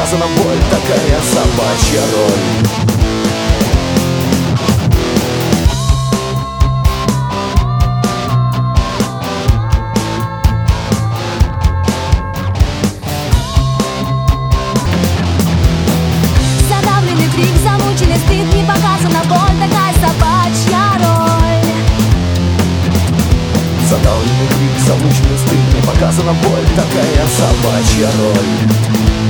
показана боль, такая собачья роль. Задавленный крик, замученный стыд, не показана боль, такая собачья роль. Задавленный крик, замученный стыд, не показана боль, такая собачья роль.